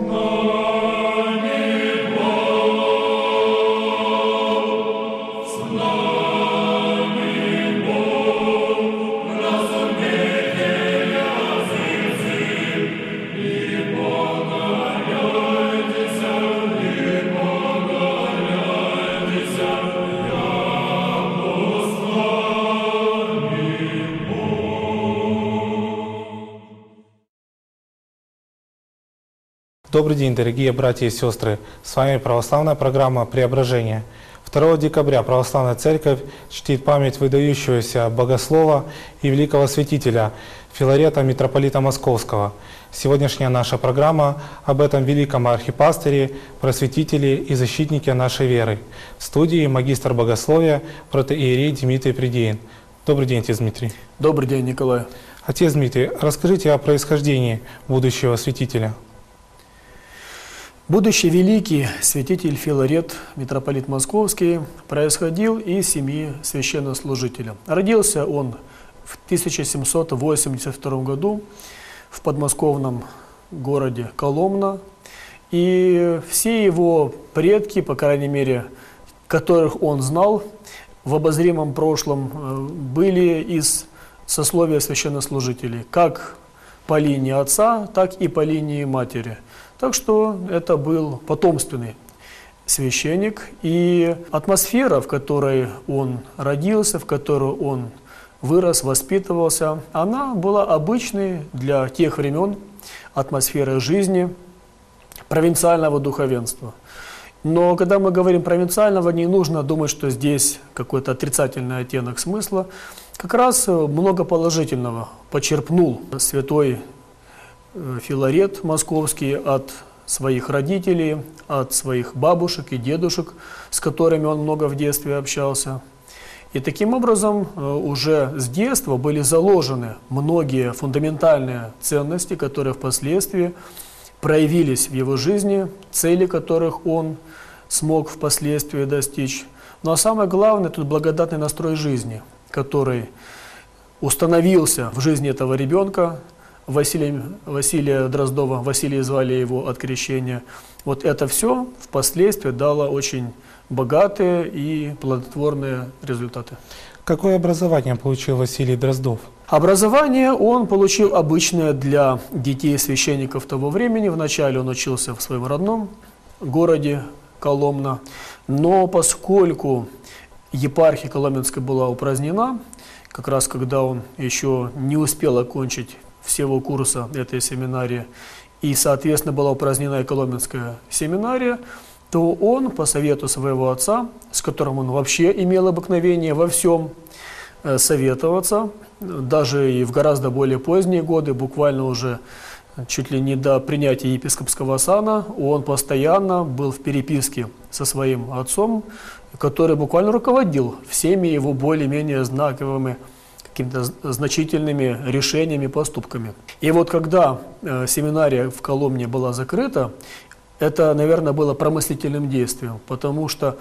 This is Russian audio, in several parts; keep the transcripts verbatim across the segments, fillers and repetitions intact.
Добрый день, дорогие братья и сестры! С вами православная программа «Преображение». второго декабря Православная Церковь чтит память выдающегося богослова и великого святителя Филарета, митрополита Московского. Сегодняшняя наша программа об этом великом архипастыре, просветителе и защитнике нашей веры. В студии магистр богословия, протоиерей Дмитрий Придеин. Добрый день, отец Дмитрий. Добрый день, Николай. Отец Дмитрий, расскажите о происхождении будущего святителя. Будущий великий святитель Филарет, митрополит Московский, происходил из семьи священнослужителя. Родился он в тысяча семьсот восемьдесят втором году в подмосковном городе Коломна. И все его предки, по крайней мере, которых он знал в обозримом прошлом, были из сословия священнослужителей, как по линии отца, так и по линии матери. Так что это был потомственный священник, и атмосфера, в которой он родился, в которой он вырос, воспитывался, она была обычной для тех времен атмосферой жизни провинциального духовенства. Но когда мы говорим провинциального, не нужно думать, что здесь какой-то отрицательный оттенок смысла. Как раз много положительного почерпнул святой Филарет Московский от своих родителей, от своих бабушек и дедушек, с которыми он много в детстве общался. И таким образом уже с детства были заложены многие фундаментальные ценности, которые впоследствии проявились в его жизни, цели которых он смог впоследствии достичь. Ну а самое главное, тут благодатный настрой жизни, который установился в жизни этого ребенка, Василия, Василия Дроздова, Василия звали его от крещения. Вот это все впоследствии дало очень богатые и плодотворные результаты. Какое образование получил Василий Дроздов? Образование он получил обычное для детей священников того времени. Вначале он учился в своем родном городе Коломна, но поскольку епархия Коломенская была упразднена, как раз когда он еще не успел окончить всего курса этой семинарии, и, соответственно, была упразднена и Коломенская семинария, то он, по совету своего отца, с которым он вообще имел обыкновение во всем советоваться, даже и в гораздо более поздние годы, буквально уже чуть ли не до принятия епископского сана, он постоянно был в переписке со своим отцом, который буквально руководил всеми его более-менее знаковыми какими-то значительными решениями, поступками. И вот когда э, семинария в Коломне была закрыта, это, наверное, было промыслительным действием, потому что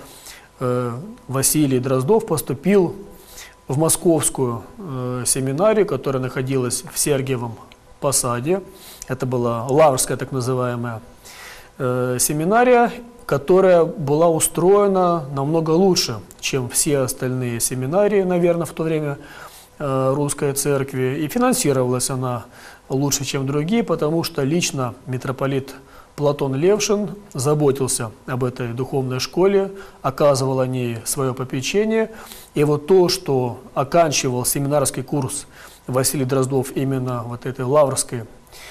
э, Василий Дроздов поступил в московскую э, семинарию, которая находилась в Сергиевом Посаде. Это была Лаврская так называемая э, семинария, которая была устроена намного лучше, чем все остальные семинарии, наверное, в то время русской церкви, и финансировалась она лучше, чем другие, потому что лично митрополит Платон Левшин заботился об этой духовной школе, оказывал о ней свое попечение, и вот то, что оканчивал семинарский курс Василий Дроздов именно вот этой Лаврской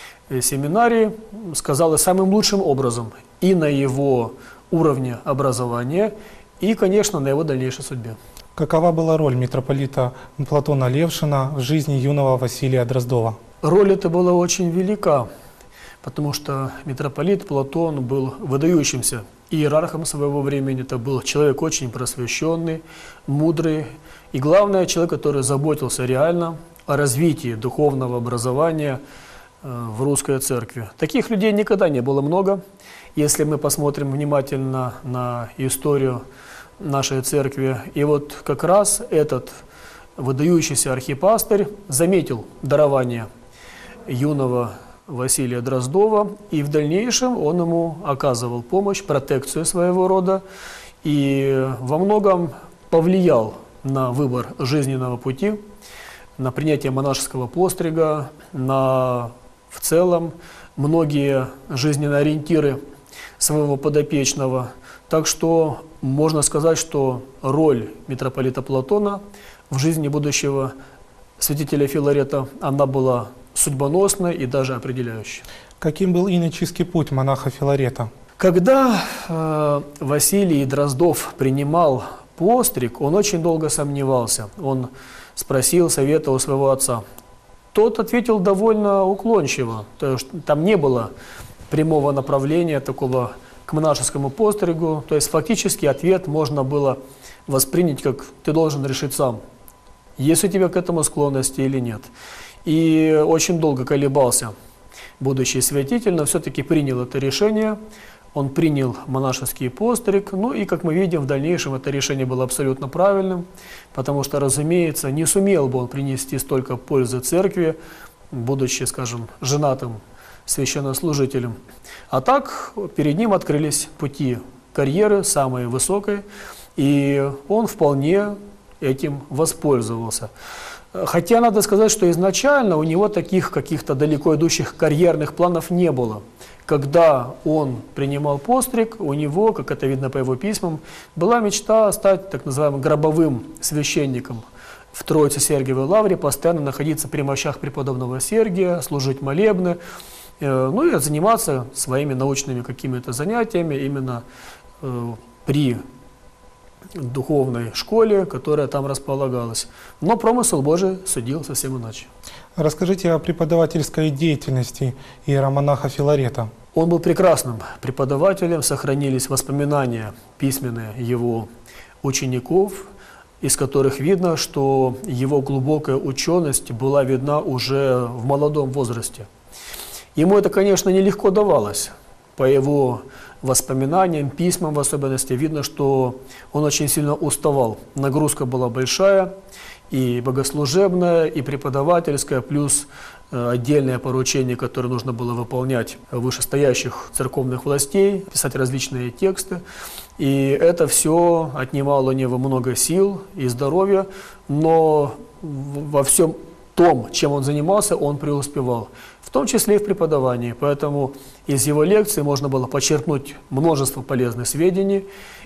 семинарии, сказалось самым лучшим образом и на его уровне образования, и, конечно, на его дальнейшей судьбе. Какова была роль митрополита Платона Левшина в жизни юного Василия Дроздова? Роль эта была очень велика, потому что митрополит Платон был выдающимся иерархом своего времени. Это был человек очень просвещенный, мудрый и, главное, человек, который заботился реально о развитии духовного образования в русской церкви. Таких людей никогда не было много. Если мы посмотрим внимательно на историю нашей церкви. И вот как раз этот выдающийся архипастырь заметил дарование юного Василия Дроздова, и в дальнейшем он ему оказывал помощь, протекцию своего рода, и во многом повлиял на выбор жизненного пути, на принятие монашеского пострига, на в целом многие жизненные ориентиры своего подопечного. Так что можно сказать, что роль митрополита Платона в жизни будущего святителя Филарета, она была судьбоносной и даже определяющей. Каким был иноческий путь монаха Филарета? Когда э, Василий Дроздов принимал постриг, он очень долго сомневался. Он спросил совета у своего отца. Тот ответил довольно уклончиво. То есть там не было прямого направления такого к монашескому постригу. То есть фактически ответ можно было воспринять как «ты должен решить сам, есть у тебя к этому склонности или нет». И очень долго колебался будущий святитель, но все-таки принял это решение. Он принял монашеский постриг, ну и, как мы видим, в дальнейшем это решение было абсолютно правильным, потому что, разумеется, не сумел бы он принести столько пользы церкви, будучи, скажем, женатым священнослужителем. А так перед ним открылись пути карьеры самой высокой, и он вполне этим воспользовался. Хотя надо сказать, что изначально у него таких каких-то далеко идущих карьерных планов не было. Когда он принимал постриг, у него, как это видно по его письмам, была мечта стать так называемым гробовым священником в Троице-Сергиевой лавре, постоянно находиться при мощах преподобного Сергия, служить молебны, ну и заниматься своими научными какими-то занятиями именно при духовной школе, которая там располагалась. Но промысел Божий судил совсем иначе. Расскажите о преподавательской деятельности иеромонаха Филарета. Он был прекрасным преподавателем, сохранились воспоминания письменные его учеников, из которых видно, что его глубокая ученость была видна уже в молодом возрасте. Ему это, конечно, нелегко давалось. По его воспоминаниям, письмам в особенности, видно, что он очень сильно уставал. Нагрузка была большая, и богослужебная, и преподавательская, плюс э, отдельное поручение, которое нужно было выполнять вышестоящих церковных властей, писать различные тексты. И это все отнимало у него много сил и здоровья, но во всем том, чем он занимался, он преуспевал, в том числе и в преподавании. Поэтому из его лекций можно было почерпнуть множество полезных сведений,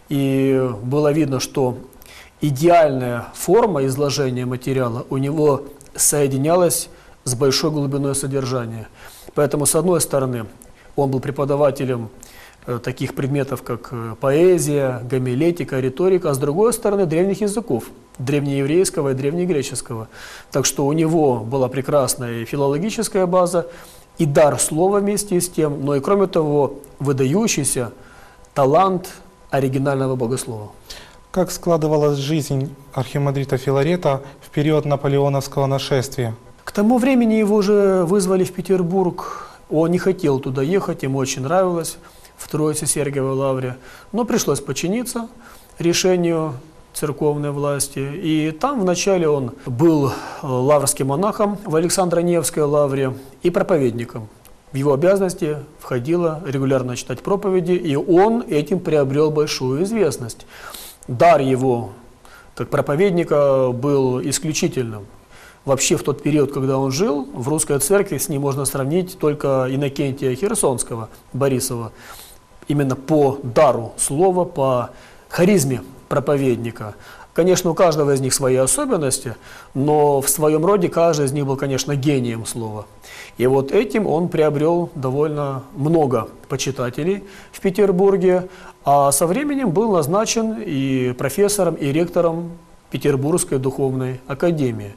и было видно, что идеальная форма изложения материала у него соединялась с большой глубиной содержания. Поэтому, с одной стороны, он был преподавателем таких предметов, как поэзия, гомилетика, риторика, а с другой стороны, древних языков, древнееврейского и древнегреческого. Так что у него была прекрасная филологическая база и дар слова вместе с тем, но и, кроме того, выдающийся талант оригинального богослова. Как складывалась жизнь архимандрита Филарета в период наполеоновского нашествия? К тому времени его уже вызвали в Петербург. Он не хотел туда ехать, ему очень нравилось в Троице-Сергиевой лавре, но пришлось подчиниться решению церковной власти. И там вначале он был лаврским монахом в Александро-Невской лавре и проповедником. В его обязанности входило регулярно читать проповеди, и он этим приобрел большую известность. Дар его как проповедника был исключительным. Вообще в тот период, когда он жил, в русской церкви с ним можно сравнить только Иннокентия Херсонского, Борисова. Именно по дару слова, по харизме проповедника. Конечно, у каждого из них свои особенности, но в своем роде каждый из них был, конечно, гением слова. И вот этим он приобрел довольно много почитателей в Петербурге, а со временем был назначен и профессором, и ректором Петербургской духовной академии.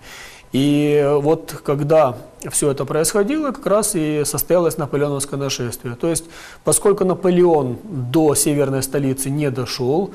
И вот когда все это происходило, как раз и состоялось наполеоновское нашествие. То есть, поскольку Наполеон до северной столицы не дошел,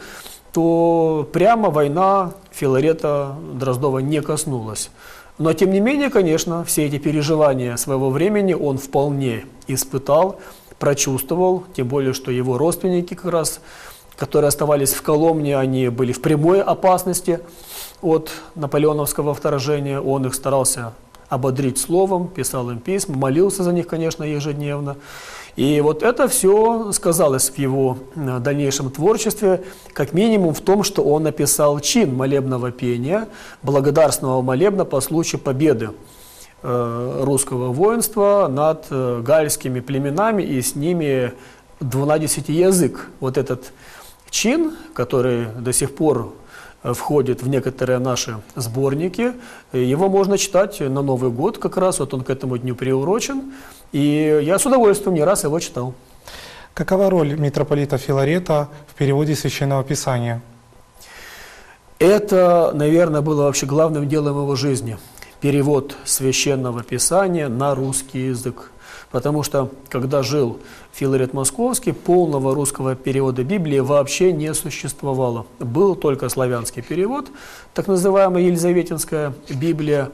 то прямо война Филарета Дроздова не коснулась. Но, тем не менее, конечно, все эти переживания своего времени он вполне испытал, прочувствовал, тем более, что его родственники как раз, которые оставались в Коломне, они были в прямой опасности от наполеоновского вторжения, он их старался ободрить словом, писал им письма, молился за них, конечно, ежедневно. И вот это все сказалось в его дальнейшем творчестве, как минимум в том, что он написал чин молебного пения, благодарственного молебна по случаю победы э, русского воинства над э, гальскими племенами и с ними двунадесяти язык. Вот этот чин, который до сих пор входит в некоторые наши сборники, его можно читать на Новый год как раз, вот он к этому дню приурочен, и я с удовольствием не раз его читал. Какова роль митрополита Филарета в переводе Священного Писания? Это, наверное, было вообще главным делом его жизни. Перевод Священного Писания на русский язык. Потому что, когда жил Филарет Московский, полного русского перевода Библии вообще не существовало. Был только славянский перевод, так называемая Елизаветинская Библия,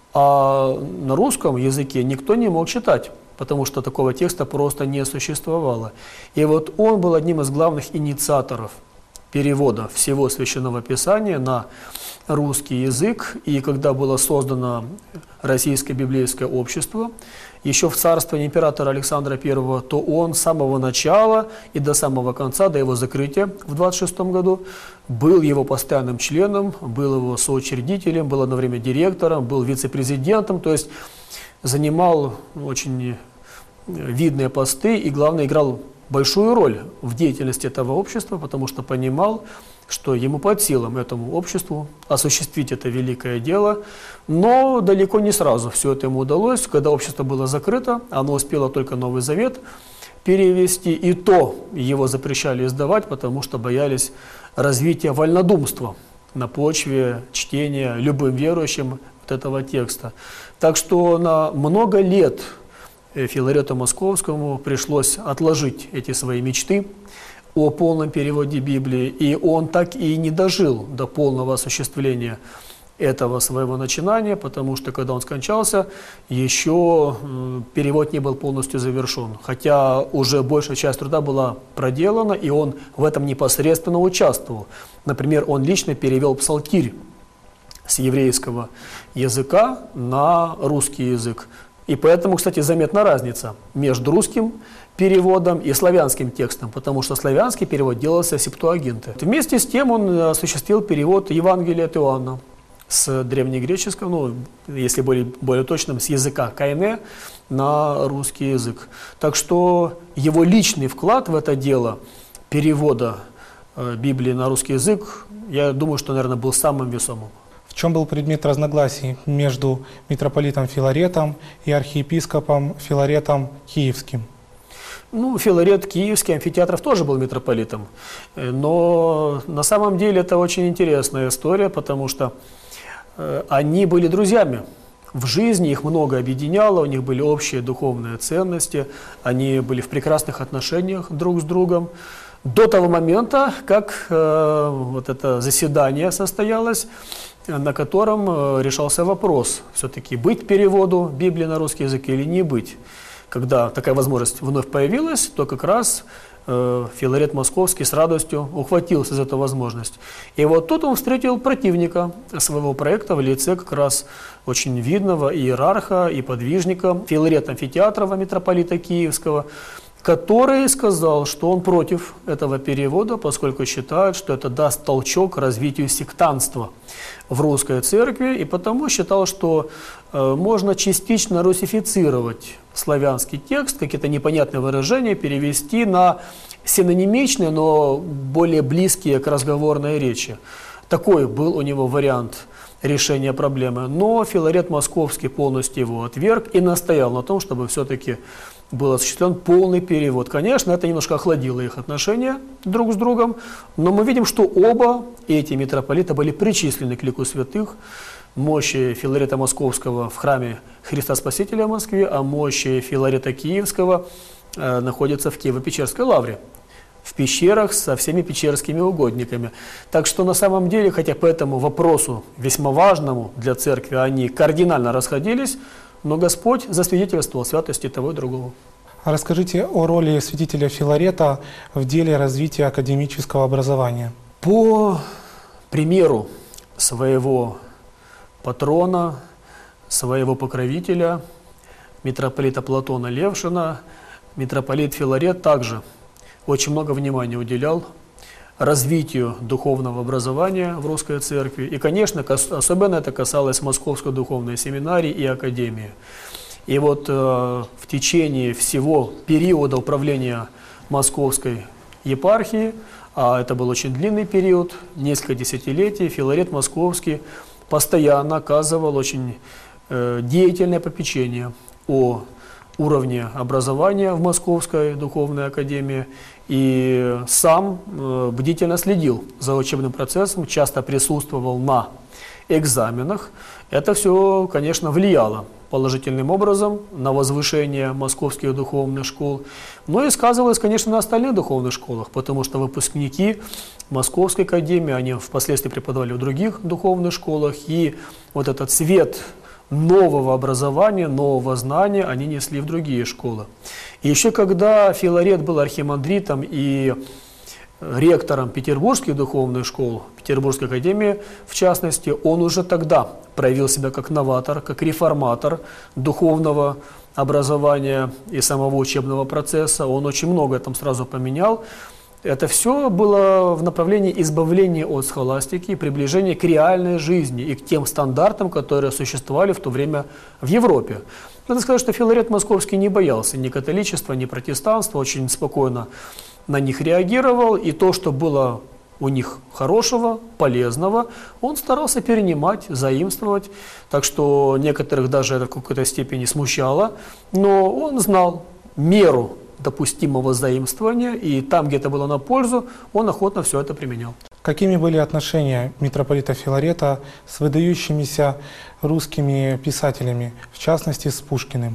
а на русском языке никто не мог читать, потому что такого текста просто не существовало. И вот он был одним из главных инициаторов перевода всего Священного Писания на русский язык. И когда было создано Российское библейское общество, еще в царствовании императора Александра Первого, то он с самого начала и до самого конца, до его закрытия в двадцать шестом году, был его постоянным членом, был его соучредителем, был одновременно директором, был вице-президентом, то есть занимал очень видные посты и, главное, играл большую роль в деятельности этого общества, потому что понимал, что ему под силам этому обществу осуществить это великое дело, но далеко не сразу все это ему удалось. Когда общество было закрыто, оно успело только Новый Завет перевести, и то его запрещали издавать, потому что боялись развития вольнодумства на почве чтения любым верующим вот этого текста. Так что на много лет Филарету Московскому пришлось отложить эти свои мечты о полном переводе Библии, и он так и не дожил до полного осуществления этого своего начинания, потому что, когда он скончался, еще перевод не был полностью завершен, хотя уже большая часть труда была проделана, и он в этом непосредственно участвовал. Например, он лично перевел Псалтирь с еврейского языка на русский язык. И поэтому, кстати, заметна разница между русским переводом и славянским текстом, потому что славянский перевод делался в Септуагинте. Вместе с тем он осуществил перевод Евангелия от Иоанна с древнегреческого, ну, если более, более точным, с языка кайне на русский язык. Так что его личный вклад в это дело перевода э, Библии на русский язык, я думаю, что, наверное, был самым весомым. В чем был предмет разногласий между митрополитом Филаретом и архиепископом Филаретом Киевским? Ну, Филарет Киевский, Амфитеатров тоже был митрополитом, но на самом деле это очень интересная история, потому что э, они были друзьями. В жизни их много объединяло, у них были общие духовные ценности, они были в прекрасных отношениях друг с другом. До того момента, как э, вот это заседание состоялось, на котором э, решался вопрос, все-таки быть переводу Библии на русский язык или не быть. Когда такая возможность вновь появилась, то как раз э, Филарет Московский с радостью ухватился за эту возможность. И вот тут он встретил противника своего проекта в лице как раз очень видного иерарха и подвижника Филарета Амфитеатрова, митрополита Киевского, который сказал, что он против этого перевода, поскольку считает, что это даст толчок развитию сектантства в русской церкви, и потому считал, что э, можно частично русифицировать славянский текст, какие-то непонятные выражения перевести на синонимичные, но более близкие к разговорной речи. Такой был у него вариант решения проблемы. Но Филарет Московский полностью его отверг и настоял на том, чтобы все-таки был осуществлен полный перевод. Конечно, это немножко охладило их отношения друг с другом, но мы видим, что оба эти митрополита были причислены к лику святых. Мощи Филарета Московского в храме Христа Спасителя в Москве, а мощи Филарета Киевского э, находятся в Киево-Печерской лавре, в пещерах со всеми печерскими угодниками. Так что на самом деле, хотя по этому вопросу, весьма важному для церкви, они кардинально расходились, но Господь засвидетельствовал святости того и другого. Расскажите о роли святителя Филарета в деле развития академического образования. По примеру своего патрона, своего покровителя, митрополита Платона Левшина, митрополит Филарет также очень много внимания уделял развитию духовного образования в русской церкви. И, конечно, особенно это касалось Московской духовной семинарии и академии. И вот э, в течение всего периода управления Московской епархии, а это был очень длинный период, несколько десятилетий, Филарет Московский постоянно оказывал очень э, деятельное попечение о уровне образования в Московской духовной академии и сам э, бдительно следил за учебным процессом, часто присутствовал на экзаменах. Это все, конечно, влияло положительным образом на возвышение московских духовных школ, но и сказывалось, конечно, на остальных духовных школах, потому что выпускники Московской академии, они впоследствии преподавали в других духовных школах, и вот этот цвет нового образования, нового знания они несли в другие школы. И еще когда Филарет был архимандритом и ректором петербургских духовных школ, Петербургской академии в частности, он уже тогда проявил себя как новатор, как реформатор духовного образования и самого учебного процесса. Он очень много там сразу поменял. Это все было в направлении избавления от схоластики и приближения к реальной жизни и к тем стандартам, которые существовали в то время в Европе. Надо сказать, что Филарет Московский не боялся ни католичества, ни протестанства, очень спокойно на них реагировал, и то, что было у них хорошего, полезного, он старался перенимать, заимствовать, так что некоторых даже это в какой-то степени смущало, но он знал меру допустимого заимствования, и там, где это было на пользу, он охотно все это применял. Какими были отношения митрополита Филарета с выдающимися русскими писателями, в частности с Пушкиным?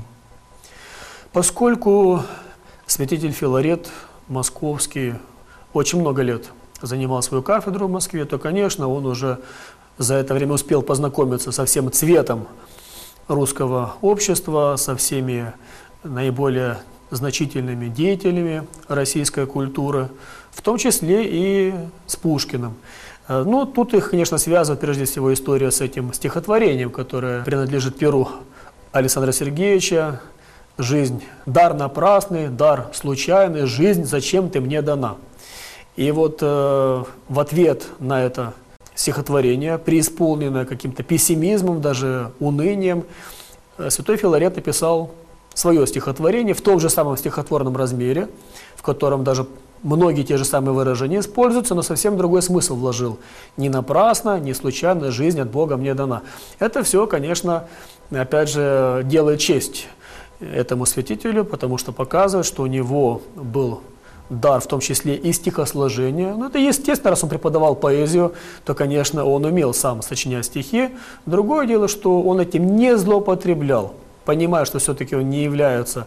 Поскольку святитель Филарет Московский очень много лет занимал свою кафедру в Москве, то, конечно, он уже за это время успел познакомиться со всем цветом русского общества, со всеми наиболее значительными деятелями российской культуры, в том числе и с Пушкиным. Ну, тут их, конечно, связывает прежде всего история с этим стихотворением, которое принадлежит перу Александра Сергеевича. «Жизнь, дар напрасный, дар случайный, жизнь, зачем ты мне дана?» И вот э, в ответ на это стихотворение, преисполненное каким-то пессимизмом, даже унынием, э, святой Филарет написал свое стихотворение в том же самом стихотворном размере, в котором даже многие те же самые выражения используются, но совсем другой смысл вложил. «Не напрасно, не случайно, жизнь от Бога мне дана». Это все, конечно, опять же, делает честь этому святителю, потому что показывает, что у него был дар, в том числе и стихосложения. Ну, это естественно, раз он преподавал поэзию, то, конечно, он умел сам сочинять стихи. Другое дело, что он этим не злоупотреблял, понимая, что все-таки он не является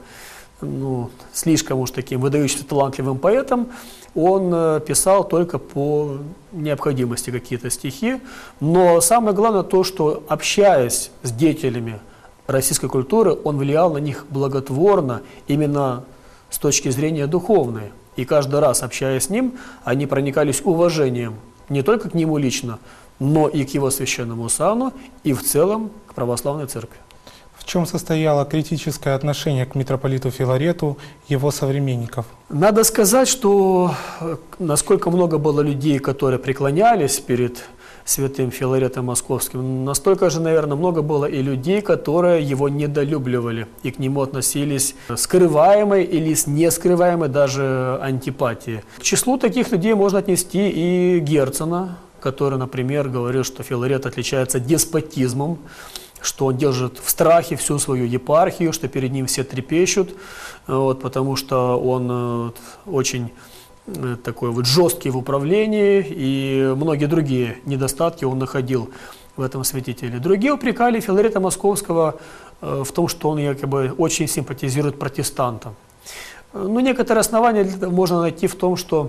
ну, слишком уж таким выдающимся талантливым поэтом, он э, писал только по необходимости какие-то стихи. Но самое главное то, что, общаясь с деятелями российской культуры, он влиял на них благотворно именно с точки зрения духовной. И каждый раз, общаясь с ним, они проникались уважением не только к нему лично, но и к его священному сану, и в целом к православной церкви. В чем состояло критическое отношение к митрополиту Филарету его современников? Надо сказать, что насколько много было людей, которые преклонялись перед святым Филаретом Московским, настолько же, наверное, много было и людей, которые его недолюбливали и к нему относились с скрываемой или с нескрываемой даже антипатией. К числу таких людей можно отнести и Герцена, который, например, говорил, что Филарет отличается деспотизмом, что он держит в страхе всю свою епархию, что перед ним все трепещут, вот, потому что он очень такой вот жесткий в управлении, и многие другие недостатки он находил в этом святителе. Другие упрекали Филарета Московского в том, что он якобы очень симпатизирует протестантам. Но некоторые основания для этого можно найти в том, что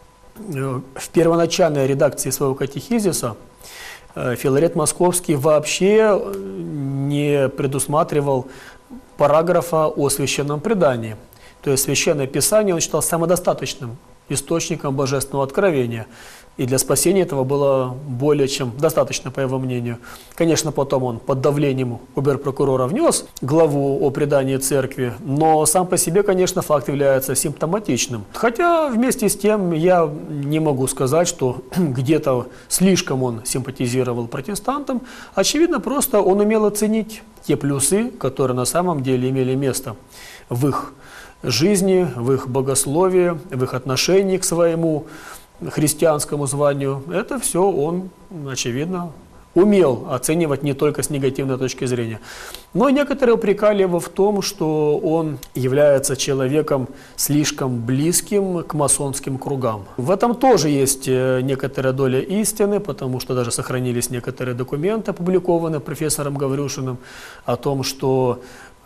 в первоначальной редакции своего катехизиса Филарет Московский вообще не предусматривал параграфа о священном предании. То есть священное писание он считал самодостаточным источником божественного откровения. И для спасения этого было более чем достаточно, по его мнению. Конечно, потом он под давлением обер-прокурора внес главу о предании церкви, но сам по себе, конечно, факт является симптоматичным. Хотя вместе с тем я не могу сказать, что где-то слишком он симпатизировал протестантам. Очевидно, просто он умел оценить те плюсы, которые на самом деле имели место в их жизни, в их богословии, в их отношении к своему христианскому званию. Это все он, очевидно, умел оценивать не только с негативной точки зрения. Но некоторые упрекали его в том, что он является человеком слишком близким к масонским кругам. В этом тоже есть некоторая доля истины, потому что даже сохранились некоторые документы, опубликованные профессором Гаврюшиным, о том, что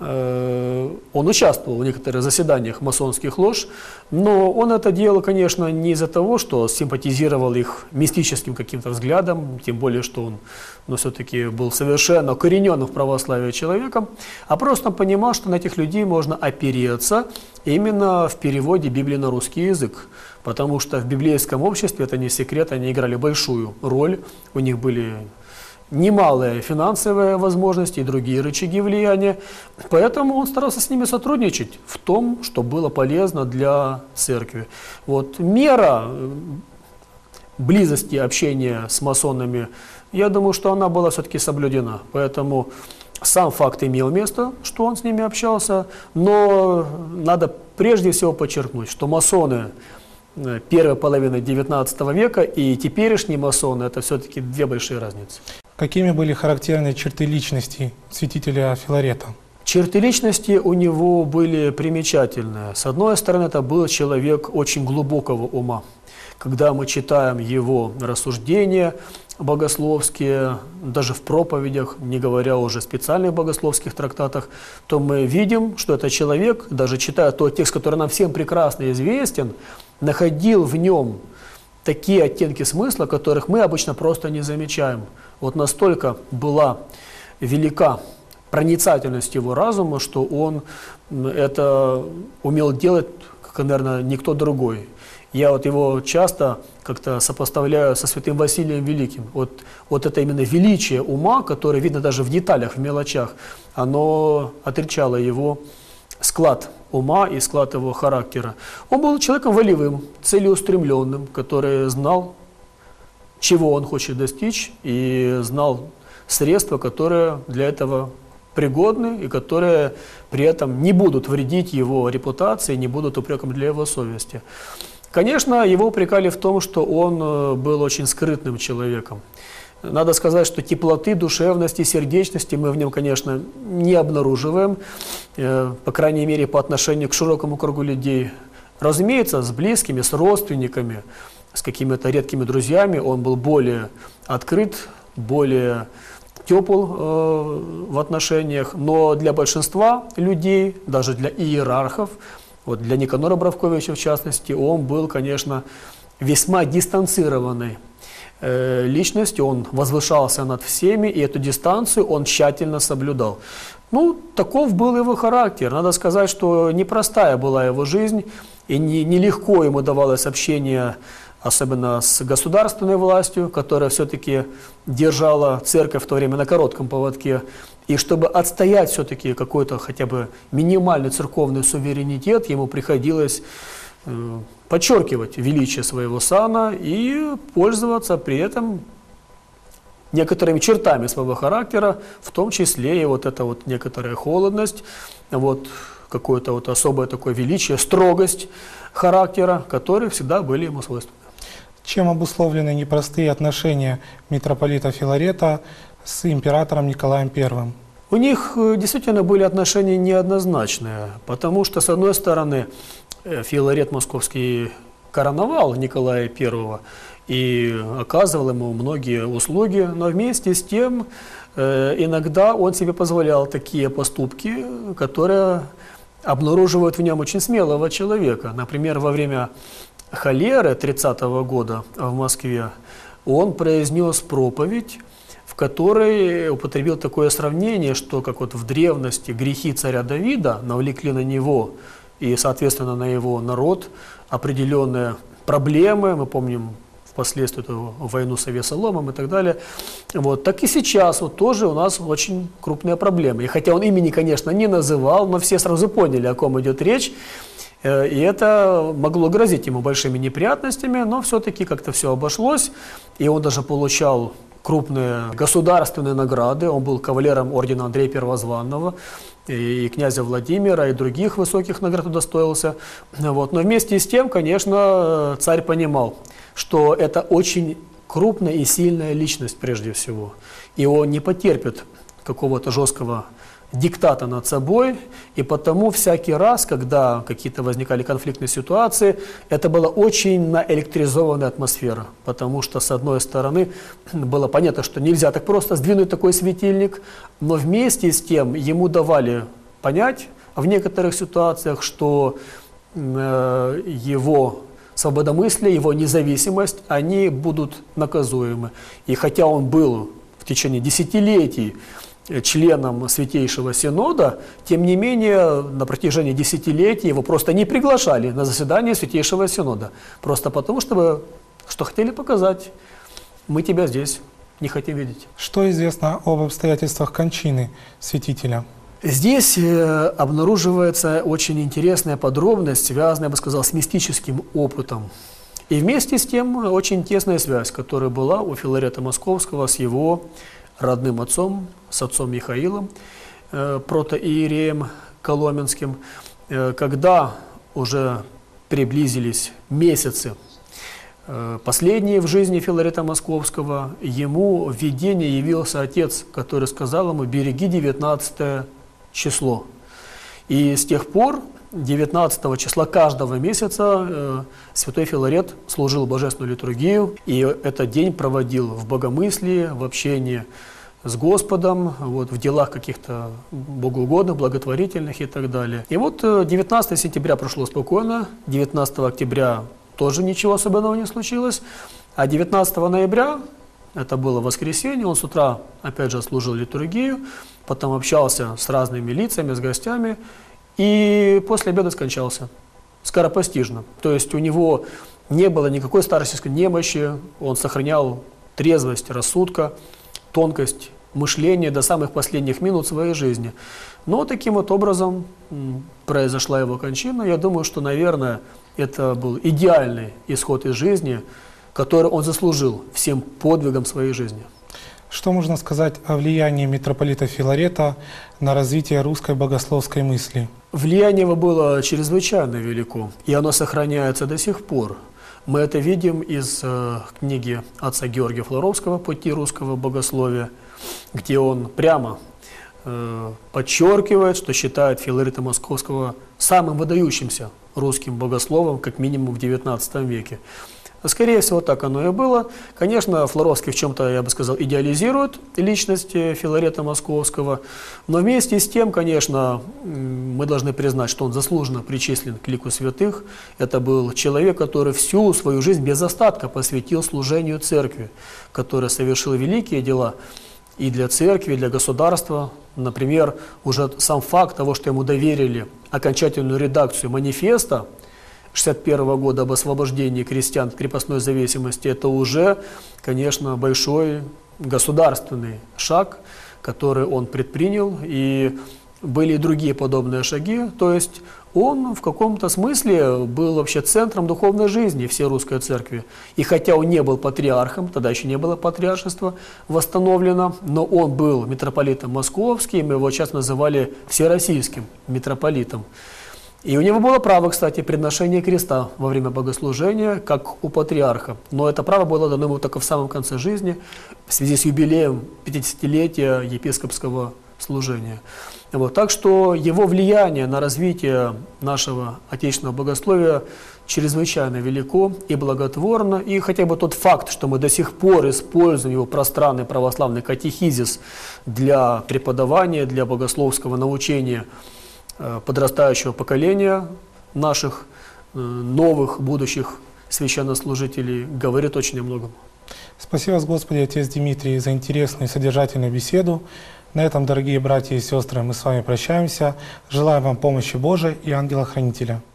он участвовал в некоторых заседаниях масонских лож, но он это делал, конечно, не из-за того, что симпатизировал их мистическим каким-то взглядом, тем более, что он но все-таки был совершенно укорененным в православии человеком, а просто понимал, что на этих людей можно опереться именно в переводе Библии на русский язык, потому что в библейском обществе, это не секрет, они играли большую роль, у них были немалые финансовые возможности и другие рычаги влияния, поэтому он старался с ними сотрудничать в том, что было полезно для церкви. Вот мера близости общения с масонами, я думаю, что она была все-таки соблюдена, поэтому сам факт имел место, что он с ними общался, но надо прежде всего подчеркнуть, что масоны первой половины девятнадцатого века и теперешние масоны – это все-таки две большие разницы. Какими были характерные черты личности святителя Филарета? Черты личности у него были примечательные. С одной стороны, это был человек очень глубокого ума. Когда мы читаем его рассуждения богословские, даже в проповедях, не говоря уже о специальных богословских трактатах, то мы видим, что этот человек, даже читая тот текст, который нам всем прекрасно известен, находил в нем такие оттенки смысла, которых мы обычно просто не замечаем. Вот настолько была велика проницательность его разума, что он это умел делать, как, наверное, никто другой. Я вот его часто как-то сопоставляю со святым Василием Великим. Вот, вот это именно величие ума, которое видно даже в деталях, в мелочах, оно отличало его склад ума и склад его характера. Он был человеком волевым, целеустремленным, который знал, чего он хочет достичь, и знал средства, которые для этого пригодны и которые при этом не будут вредить его репутации, не будут упреком для его совести. Конечно, его упрекали в том, что он был очень скрытным человеком. Надо сказать, что теплоты, душевности, сердечности мы в нем, конечно, не обнаруживаем, по крайней мере, по отношению к широкому кругу людей. Разумеется, с близкими, с родственниками, с какими-то редкими друзьями он был более открыт, более тепл э, в отношениях, но для большинства людей, даже для иерархов, вот для Никанора Бровковича в частности, он был, конечно, весьма дистанцированной э, личностью, он возвышался над всеми, и эту дистанцию он тщательно соблюдал. Ну, таков был его характер. Надо сказать, что непростая была его жизнь, и не, нелегко ему давалось общение, особенно с государственной властью, которая все-таки держала церковь в то время на коротком поводке. И чтобы отстоять все-таки какой-то хотя бы минимальный церковный суверенитет, ему приходилось э, подчеркивать величие своего сана и пользоваться при этом некоторыми чертами своего характера, в том числе и вот эта вот некоторая холодность, вот какое-то вот особое такое величие, строгость характера, которые всегда были ему свойственны. Чем обусловлены непростые отношения митрополита Филарета с императором Николаем Первым? У них действительно были отношения неоднозначные, потому что, с одной стороны, Филарет Московский короновал Николая Первого и оказывал ему многие услуги, но вместе с тем иногда он себе позволял такие поступки, которые обнаруживают в нем очень смелого человека. Например, во время холеры тридцатого года в Москве он произнес проповедь, в которой употребил такое сравнение, что как вот в древности грехи царя Давида навлекли на него и, соответственно, на его народ определенные проблемы, мы помним впоследствии эту войну с авиасоломом и так далее. Вот. Так и сейчас вот тоже у нас очень крупные проблемы. И хотя он имени, конечно, не называл, но все сразу поняли, о ком идет речь. И это могло грозить ему большими неприятностями, но все-таки как-то все обошлось. И он даже получал крупные государственные награды. Он был кавалером ордена Андрея Первозванного, и князя Владимира, и других высоких наград удостоился. Вот. Но вместе с тем, конечно, царь понимал, что это очень крупная и сильная личность прежде всего. И он не потерпит какого-то жесткого диктата над собой, и потому всякий раз, когда какие-то возникали конфликтные ситуации, это была очень наэлектризованная атмосфера, потому что, с одной стороны, было понятно, что нельзя так просто сдвинуть такой светильник, но вместе с тем ему давали понять в некоторых ситуациях, что э, его свободомыслие, его независимость, они будут наказуемы. И хотя он был в течение десятилетий членом Святейшего Синода, тем не менее на протяжении десятилетий его просто не приглашали на заседание Святейшего Синода. Просто потому, чтобы, что хотели показать, мы тебя здесь не хотим видеть. Что известно об обстоятельствах кончины святителя? Здесь э, обнаруживается очень интересная подробность, связанная, я бы сказал, с мистическим опытом. И вместе с тем очень тесная связь, которая была у Филарета Московского с его родным отцом, с отцом Михаилом, э, протоиереем Коломенским, э, когда уже приблизились месяцы э, последние в жизни Филарета Московского, ему в видении явился отец, который сказал ему: «Береги девятнадцатое число». И с тех пор, девятнадцатого числа каждого месяца, э, святой Филарет служил божественную литургию, и этот день проводил в богомыслии, в общении с Господом, вот, в делах каких-то богоугодных, благотворительных и так далее. И вот девятнадцатого сентября прошло спокойно, девятнадцатого октября тоже ничего особенного не случилось, а девятнадцатого ноября, это было воскресенье, он с утра опять же служил литургию, потом общался с разными лицами, с гостями, и после обеда скончался, скоропостижно. То есть у него не было никакой старческой немощи, он сохранял трезвость рассудка, тонкость мышления до самых последних минут своей жизни. Но таким вот образом произошла его кончина. Я думаю, что, наверное, это был идеальный исход из жизни, который он заслужил всем подвигом своей жизни. Что можно сказать о влиянии митрополита Филарета на развитие русской богословской мысли? Влияние его было чрезвычайно велико, и оно сохраняется до сих пор. Мы это видим из э, книги отца Георгия Флоровского «Пути русского богословия», где он прямо э, подчеркивает, что считает Филарета Московского самым выдающимся русским богословом, как минимум в девятнадцатом веке. Скорее всего, так оно и было. Конечно, Флоровский в чем-то, я бы сказал, идеализирует личность Филарета Московского, но вместе с тем, конечно, мы должны признать, что он заслуженно причислен к лику святых. Это был человек, который всю свою жизнь без остатка посвятил служению церкви, который совершил великие дела и для церкви, и для государства. Например, уже сам факт того, что ему доверили окончательную редакцию манифеста шестьдесят первого года об освобождении крестьян от крепостной зависимости, это уже, конечно, большой государственный шаг, который он предпринял, и были и другие подобные шаги. То есть он в каком-то смысле был вообще центром духовной жизни всей русской церкви. И хотя он не был патриархом, тогда еще не было патриаршества восстановлено, но он был митрополитом московским, его часто называли всероссийским митрополитом. И у него было право, кстати, предношения креста во время богослужения, как у патриарха. Но это право было дано ему только в самом конце жизни, в связи с юбилеем пятидесятилетия епископского служения. Вот. Так что его влияние на развитие нашего отечественного богословия чрезвычайно велико и благотворно. И хотя бы тот факт, что мы до сих пор используем его пространный православный катехизис для преподавания, для богословского научения подрастающего поколения наших новых будущих священнослужителей, говорит очень о многом. Спасибо вас, Господи, отец Дмитрий, за интересную и содержательную беседу. На этом, дорогие братья и сестры, мы с вами прощаемся. Желаем вам помощи Божией и ангела-хранителя.